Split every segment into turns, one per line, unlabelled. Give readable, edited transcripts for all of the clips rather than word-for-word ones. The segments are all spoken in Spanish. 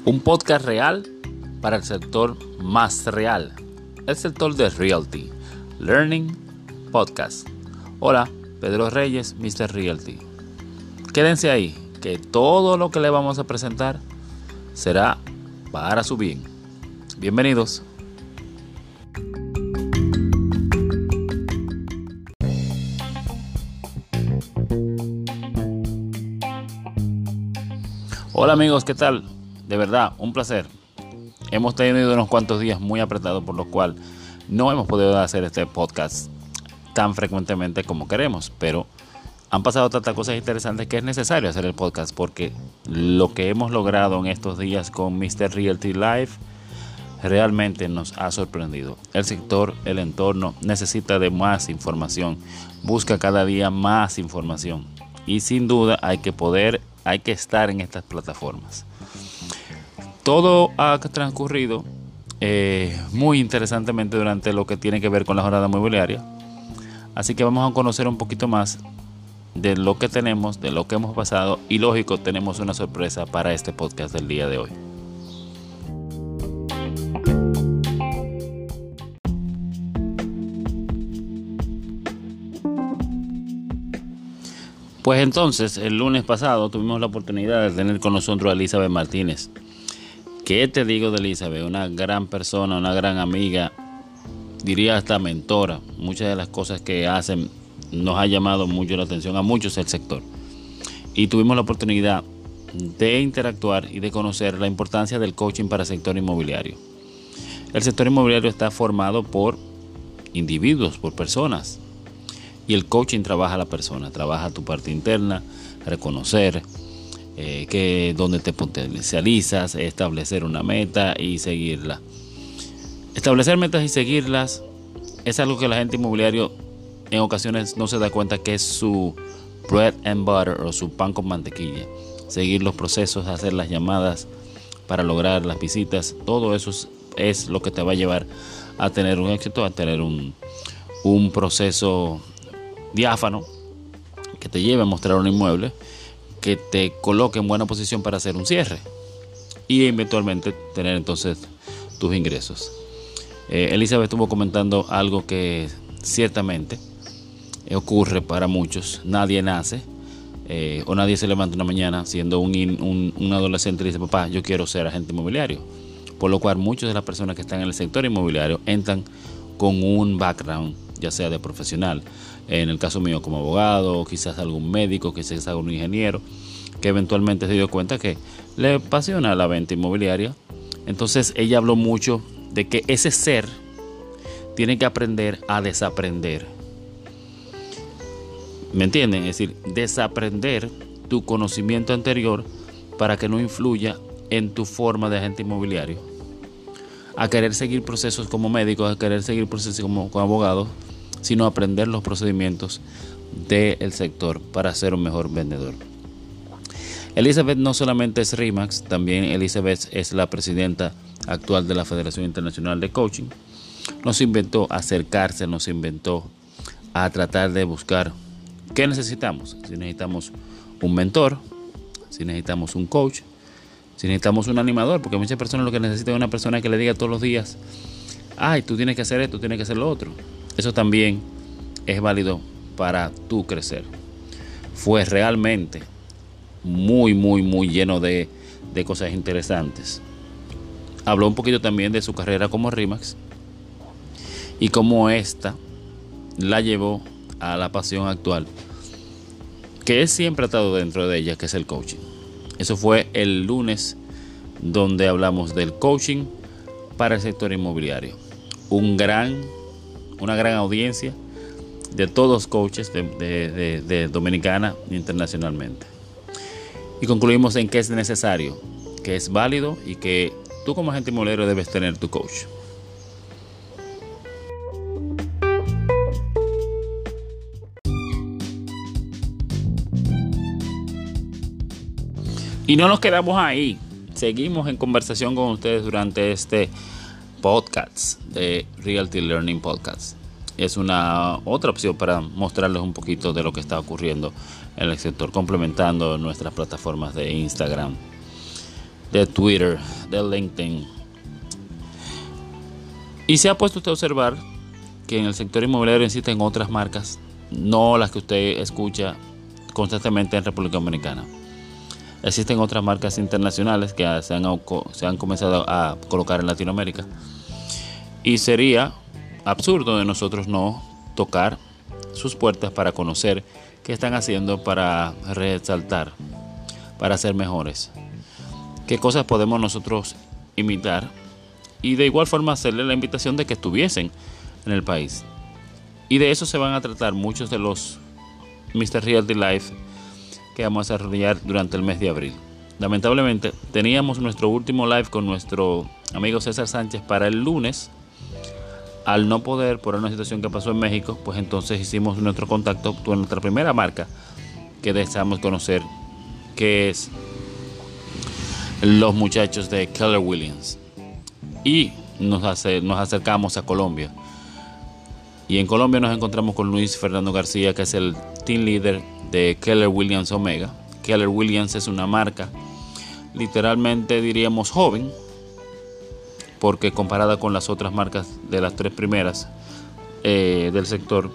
Un podcast real para el sector más real, el sector de Realty Learning Podcast. Hola, Pedro Reyes, Mr. Realty. Quédense ahí, que todo lo que le vamos a presentar será para su bien. Bienvenidos. Hola amigos, ¿qué tal? De verdad, un placer. Hemos tenido unos cuantos días muy apretados, por lo cual no hemos podido hacer este podcast tan frecuentemente como queremos, pero han pasado tantas cosas interesantes que es necesario hacer el podcast, porque lo que hemos logrado en estos días con Mr. Realty Live realmente nos ha sorprendido. El sector, el entorno necesita de más información, busca cada día más información y sin duda hay que estar en estas plataformas. Todo ha transcurrido muy interesantemente durante lo que tiene que ver con la jornada inmobiliaria. Así que vamos a conocer un poquito más de lo que tenemos, de lo que hemos pasado y lógico, tenemos una sorpresa para este podcast del día de hoy. Pues entonces, el lunes pasado tuvimos la oportunidad de tener con nosotros a Elizabeth Martínez. ¿Qué te digo de Elizabeth? Una gran persona, una gran amiga, diría hasta mentora. Muchas de las cosas que hacen nos ha llamado mucho la atención a muchos del sector. Y tuvimos la oportunidad de interactuar y de conocer la importancia del coaching para el sector inmobiliario. El sector inmobiliario está formado por individuos, por personas. Y el coaching trabaja a la persona, trabaja tu parte interna, reconocer dónde te potencializas, establecer una meta y seguirla. Establecer metas y seguirlas es algo que la gente inmobiliario en ocasiones no se da cuenta que es su bread and butter o su pan con mantequilla. Seguir los procesos, hacer las llamadas para lograr las visitas, todo eso es lo que te va a llevar a tener un éxito, a tener un proceso diáfano que te lleve a mostrar un inmueble, que te coloque en buena posición para hacer un cierre y eventualmente tener entonces tus ingresos. Elizabeth estuvo comentando algo que ciertamente ocurre para muchos. Nadie nace o nadie se levanta una mañana siendo un adolescente y dice: papá, yo quiero ser agente inmobiliario. Por lo cual muchas de las personas que están en el sector inmobiliario entran con un background, ya sea de profesional, en el caso mío como abogado, quizás algún médico, quizás algún ingeniero, que eventualmente se dio cuenta que le apasiona la venta inmobiliaria. Entonces ella habló mucho de que ese ser tiene que aprender a desaprender. ¿Me entienden? Es decir, desaprender tu conocimiento anterior para que no influya en tu forma de agente inmobiliario. A querer seguir procesos como médico, a querer seguir procesos como abogado, sino aprender los procedimientos del sector para ser un mejor vendedor. Elizabeth no solamente es RE/MAX, también Elizabeth es la presidenta actual de la Federación Internacional de Coaching. Nos inventó a acercarse, nos inventó a tratar de buscar qué necesitamos. Si necesitamos un mentor, si necesitamos un coach, si necesitamos un animador, porque muchas personas lo que necesitan es una persona que le diga todos los días: ay, tú tienes que hacer esto, tienes que hacer lo otro. Eso también es válido para tú crecer. Fue realmente muy lleno de cosas interesantes. Habló un poquito también de su carrera como RE/MAX y cómo esta la llevó a la pasión actual que siempre ha estado dentro de ella, que es el coaching. Eso fue el lunes, donde hablamos del coaching para el sector inmobiliario. Una gran audiencia de todos coaches de Dominicana e internacionalmente. Y concluimos en que es necesario, que es válido y que tú como agente inmobiliario debes tener tu coach. Y no nos quedamos ahí. Seguimos en conversación con ustedes durante este podcast de Realty Learning Podcast. Es una otra opción para mostrarles un poquito de lo que está ocurriendo en el sector, complementando nuestras plataformas de Instagram. de Twitter, de LinkedIn. Y se ha puesto usted a observar que en el sector inmobiliario existen otras marcas, no las que usted escucha constantemente en República Dominicana. Existen otras marcas internacionales que se han comenzado a colocar en Latinoamérica. Y sería absurdo de nosotros no tocar sus puertas para conocer qué están haciendo para resaltar, para ser mejores. Qué cosas podemos nosotros imitar. Y de igual forma hacerle la invitación de que estuviesen en el país. Y de eso se van a tratar muchos de los Mr. Realty Life que vamos a desarrollar durante el mes de abril. Lamentablemente teníamos nuestro último live con nuestro amigo César Sánchez para el lunes. Al no poder, por una situación que pasó en México, pues entonces hicimos nuestro contacto con nuestra primera marca que deseamos conocer, que es los muchachos de Keller Williams. Y nos acercamos a Colombia. Y en Colombia nos encontramos con Luis Fernando García, que es el team leader de Keller Williams Omega. Keller Williams es una marca literalmente diríamos joven, porque comparada con las otras marcas de las tres primeras del sector,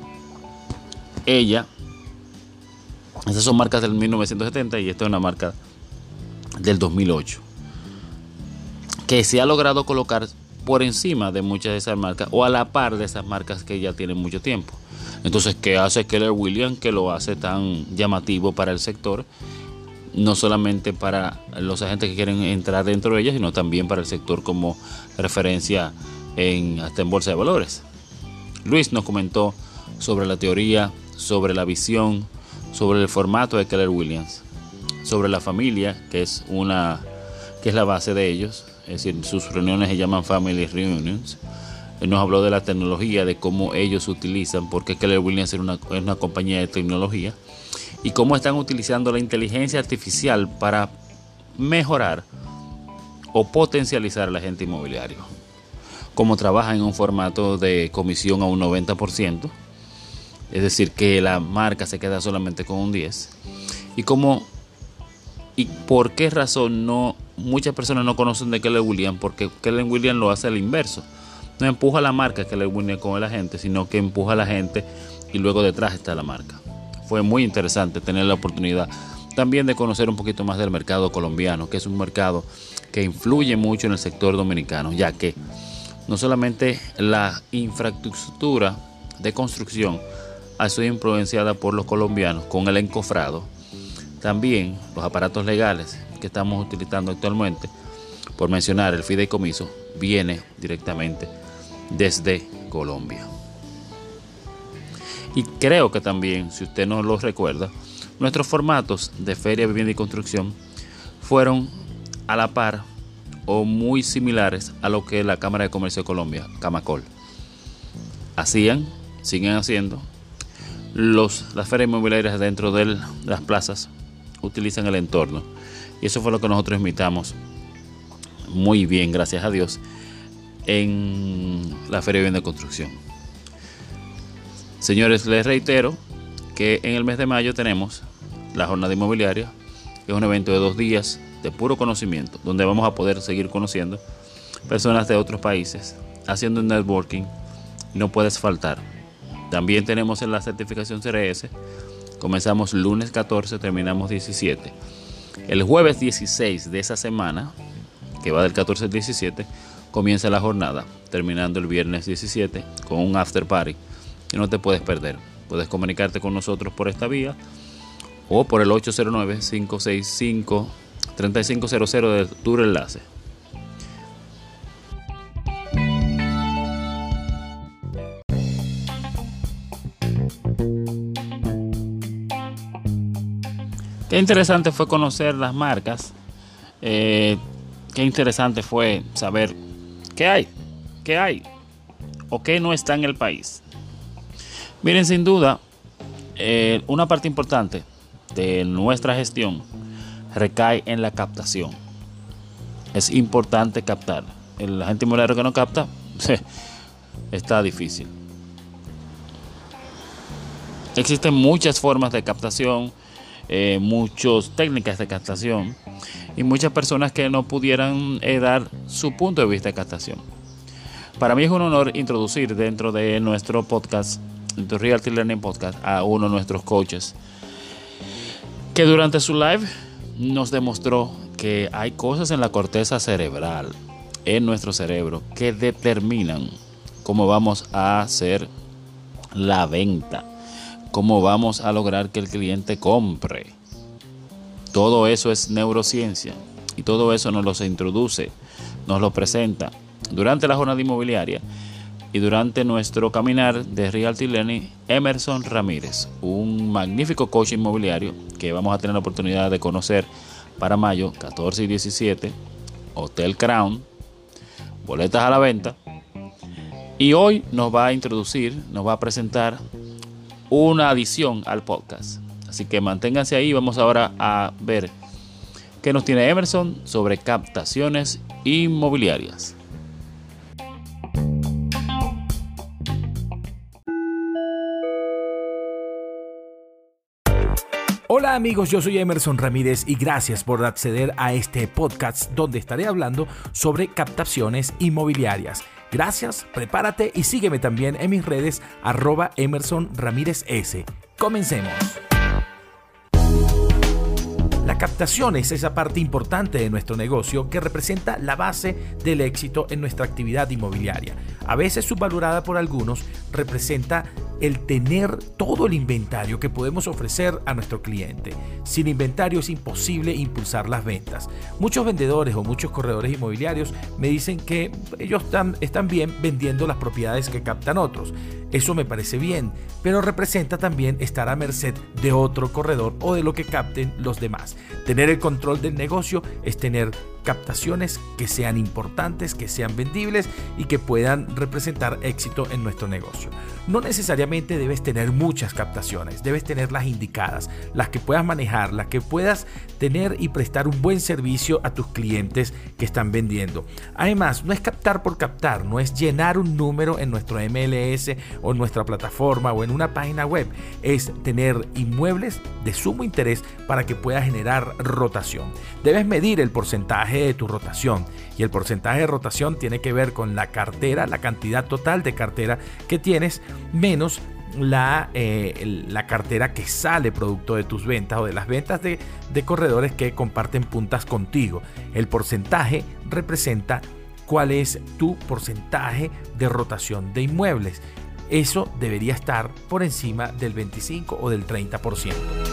esas son marcas del 1970 y esta es una marca del 2008, que se ha logrado colocar por encima de muchas de esas marcas o a la par de esas marcas que ya tienen mucho tiempo. Entonces, ¿qué hace Keller Williams que lo hace tan llamativo para el sector? No solamente para los agentes que quieren entrar dentro de ellas, sino también para el sector como referencia hasta en bolsa de valores. Luis nos comentó sobre la teoría, sobre la visión, sobre el formato de Keller Williams, sobre la familia, que es la base de ellos, es decir, sus reuniones se llaman Family Reunions. Él nos habló de la tecnología, de cómo ellos utilizan, porque Keller Williams es una compañía de tecnología, y cómo están utilizando la inteligencia artificial para mejorar o potencializar al agente inmobiliario. Cómo trabajan en un formato de comisión a un 90%, es decir, que la marca se queda solamente con un 10%, y por qué razón muchas personas no conocen de Keller Williams, porque Keller Williams lo hace al inverso. No empuja la marca Keller Williams con el agente, sino que empuja a la gente y luego detrás está la marca. Fue muy interesante tener la oportunidad también de conocer un poquito más del mercado colombiano, que es un mercado que influye mucho en el sector dominicano, ya que no solamente la infraestructura de construcción ha sido influenciada por los colombianos con el encofrado, también los aparatos legales que estamos utilizando actualmente, por mencionar el fideicomiso, viene directamente desde Colombia. Y creo que también, si usted no lo recuerda, nuestros formatos de Feria, Vivienda y Construcción fueron a la par o muy similares a lo que la Cámara de Comercio de Colombia, Camacol, siguen haciendo. Las ferias inmobiliarias dentro de las plazas utilizan el entorno, y eso fue lo que nosotros imitamos muy bien, gracias a Dios, en la Feria de Vivienda y Construcción. Señores, les reitero que en el mes de mayo tenemos la jornada inmobiliaria, que es un evento de 2 días de puro conocimiento, donde vamos a poder seguir conociendo personas de otros países, haciendo un networking, y no puedes faltar. También tenemos en la certificación CRS, comenzamos lunes 14, terminamos 17. El jueves 16 de esa semana, que va del 14 al 17, comienza la jornada, terminando el viernes 17 con un after party que no te puedes perder. Puedes comunicarte con nosotros por esta vía o por el 809-565-3500 de Tour Enlace. Qué interesante fue conocer las marcas. Qué interesante fue saber qué hay o qué no está en el país. Miren, sin duda, una parte importante de nuestra gestión recae en la captación. Es importante captar. El agente inmobiliario que no capta está difícil. Existen muchas formas de captación, muchas técnicas de captación, y muchas personas que no pudieran dar su punto de vista de captación. Para mí es un honor introducir dentro de nuestro podcast, dentro de Realty Learning Podcast, a uno de nuestros coaches, que durante su live nos demostró que hay cosas en la corteza cerebral, en nuestro cerebro, que determinan cómo vamos a hacer la venta, cómo vamos a lograr que el cliente compre. Todo eso es neurociencia y todo eso nos lo introduce, nos lo presenta durante la jornada inmobiliaria y durante nuestro caminar de Realty Learning, Emerson Ramírez, un magnífico coach inmobiliario que vamos a tener la oportunidad de conocer para mayo 14 y 17, Hotel Crown, boletas a la venta. Y hoy nos va a introducir, nos va a presentar una adición al podcast. Así que manténganse ahí. Vamos ahora a ver qué nos tiene Emerson sobre captaciones inmobiliarias.
Hola amigos, yo soy Emerson Ramírez y gracias por acceder a este podcast donde estaré hablando sobre captaciones inmobiliarias. Gracias, prepárate y sígueme también en mis redes @Emerson Ramírez S. Comencemos. La captación es esa parte importante de nuestro negocio que representa la base del éxito en nuestra actividad inmobiliaria. A veces subvalorada por algunos, representa el tener todo el inventario que podemos ofrecer a nuestro cliente. Sin inventario es imposible impulsar las ventas. Muchos vendedores o muchos corredores inmobiliarios me dicen que ellos están bien vendiendo las propiedades que captan otros. Eso me parece bien, pero representa también estar a merced de otro corredor o de lo que capten los demás. Tener el control del negocio es tener captaciones que sean importantes, que sean vendibles y que puedan representar éxito en nuestro negocio. No necesariamente debes tener muchas captaciones, debes tener las indicadas, las que puedas manejar, las que puedas tener y prestar un buen servicio a tus clientes que están vendiendo. Además, no es captar por captar, no es llenar un número en nuestro MLS o en nuestra plataforma o en una página web, es tener inmuebles de sumo interés para que puedas generar rotación. Debes medir el porcentaje de tu rotación y el porcentaje de rotación tiene que ver con la cartera, la cantidad total de cartera que tienes menos la cartera que sale producto de tus ventas o de las ventas de corredores que comparten puntas contigo. El porcentaje representa cuál es tu porcentaje de rotación de inmuebles. Eso debería estar por encima del 25 o del 30%.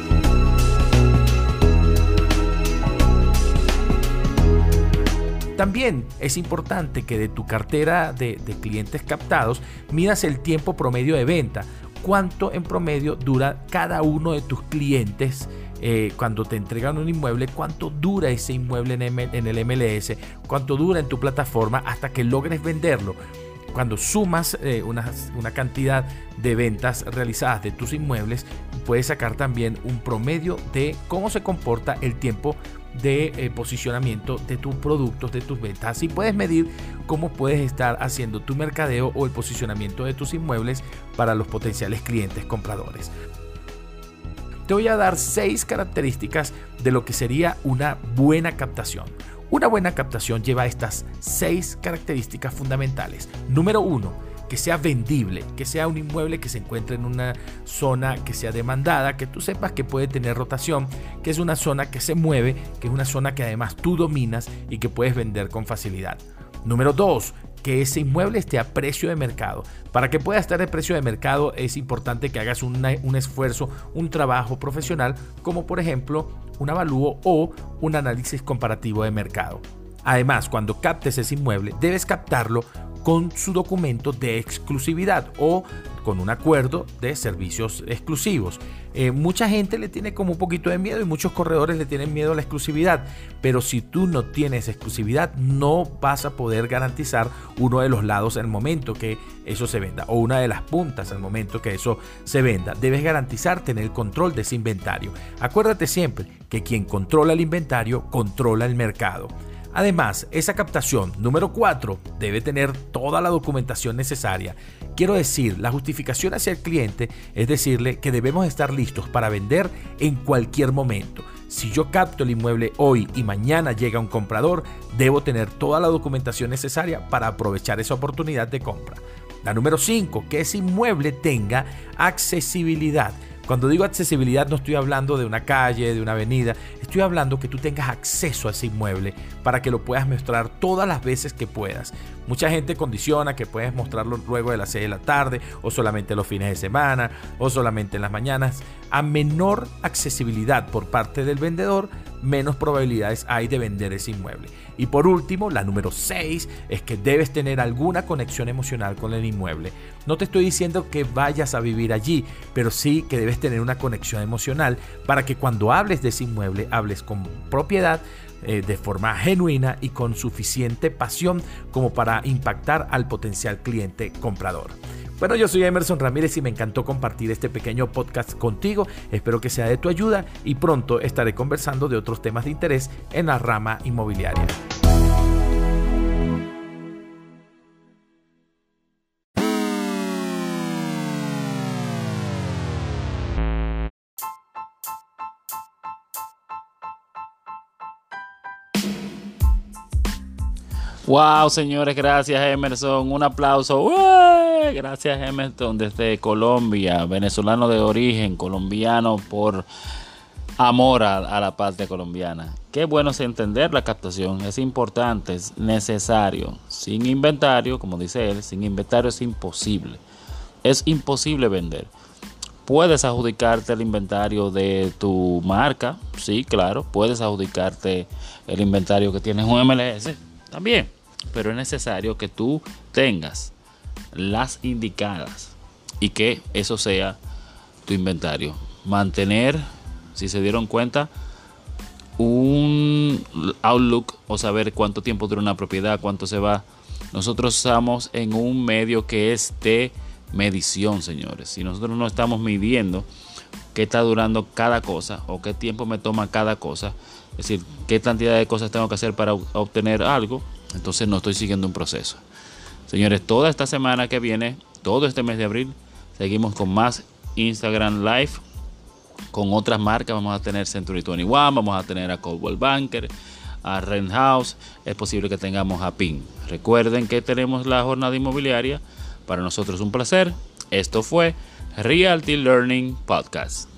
También es importante que de tu cartera de clientes captados midas el tiempo promedio de venta. ¿Cuánto en promedio dura cada uno de tus clientes cuando te entregan un inmueble? ¿Cuánto dura ese inmueble en el MLS? ¿Cuánto dura en tu plataforma hasta que logres venderlo? Cuando sumas una cantidad de ventas realizadas de tus inmuebles, puedes sacar también un promedio de cómo se comporta el tiempo de posicionamiento de tus productos, de tus ventas. Así puedes medir cómo puedes estar haciendo tu mercadeo o el posicionamiento de tus inmuebles para los potenciales clientes compradores. Te voy a dar 6 características de lo que sería una buena captación. Una buena captación lleva estas 6 características fundamentales. Número 1, que sea vendible, que sea un inmueble que se encuentre en una zona que sea demandada, que tú sepas que puede tener rotación, que es una zona que se mueve, que es una zona que además tú dominas y que puedes vender con facilidad. Número 2, que ese inmueble esté a precio de mercado. Para que pueda estar a precio de mercado es importante que hagas un esfuerzo, un trabajo profesional, como por ejemplo un avalúo o un análisis comparativo de mercado. Además, cuando captes ese inmueble, debes captarlo con su documento de exclusividad o con un acuerdo de servicios exclusivos. Mucha gente le tiene como un poquito de miedo y muchos corredores le tienen miedo a la exclusividad, pero si tú no tienes exclusividad no vas a poder garantizar uno de los lados al momento que eso se venda o una de las puntas al momento que eso se venda. Debes garantizar tener el control de ese inventario. Acuérdate siempre que quien controla el inventario controla el mercado. Además, esa captación número 4 debe tener toda la documentación necesaria. Quiero decir, la justificación hacia el cliente es decirle que debemos estar listos para vender en cualquier momento. Si yo capto el inmueble hoy y mañana llega un comprador, debo tener toda la documentación necesaria para aprovechar esa oportunidad de compra. La número 5, que ese inmueble tenga accesibilidad. Cuando digo accesibilidad no estoy hablando de una calle, de una avenida, estoy hablando que tú tengas acceso a ese inmueble para que lo puedas mostrar todas las veces que puedas. Mucha gente condiciona que puedes mostrarlo luego de las 6 de la tarde o solamente los fines de semana o solamente en las mañanas. A menor accesibilidad por parte del vendedor, menos probabilidades hay de vender ese inmueble. Y por último, la número 6 es que debes tener alguna conexión emocional con el inmueble. No te estoy diciendo que vayas a vivir allí, pero sí que debes tener una conexión emocional para que cuando hables de ese inmueble, hables con propiedad, de forma genuina y con suficiente pasión como para impactar al potencial cliente comprador. Bueno, yo soy Emerson Ramírez y me encantó compartir este pequeño podcast contigo. Espero que sea de tu ayuda y pronto estaré conversando de otros temas de interés en la rama inmobiliaria.
Wow, señores, gracias Emerson, un aplauso. ¡Uey! Gracias Emerson desde Colombia, venezolano de origen, colombiano por amor a la patria colombiana. Qué bueno es entender la captación, es importante, es necesario. Sin inventario, como dice él, sin inventario es imposible vender. Puedes adjudicarte el inventario de tu marca, sí, claro, puedes adjudicarte el inventario que tienes un MLS. También, pero es necesario que tú tengas las indicadas y que eso sea tu inventario. Mantener, si se dieron cuenta, un outlook o saber cuánto tiempo dura una propiedad, cuánto se va. Nosotros estamos en un medio que es de medición, señores. Si nosotros no estamos midiendo qué está durando cada cosa o qué tiempo me toma cada cosa, es decir, qué cantidad de cosas tengo que hacer para obtener algo, entonces no estoy siguiendo un proceso. Señores, toda esta semana que viene, todo este mes de abril, seguimos con más Instagram Live, con otras marcas. Vamos a tener Century 21, vamos a tener a Coldwell Banker, a Rent House, es posible que tengamos a PIN. Recuerden que tenemos la jornada inmobiliaria, para nosotros un placer. Esto fue Realty Learning Podcast.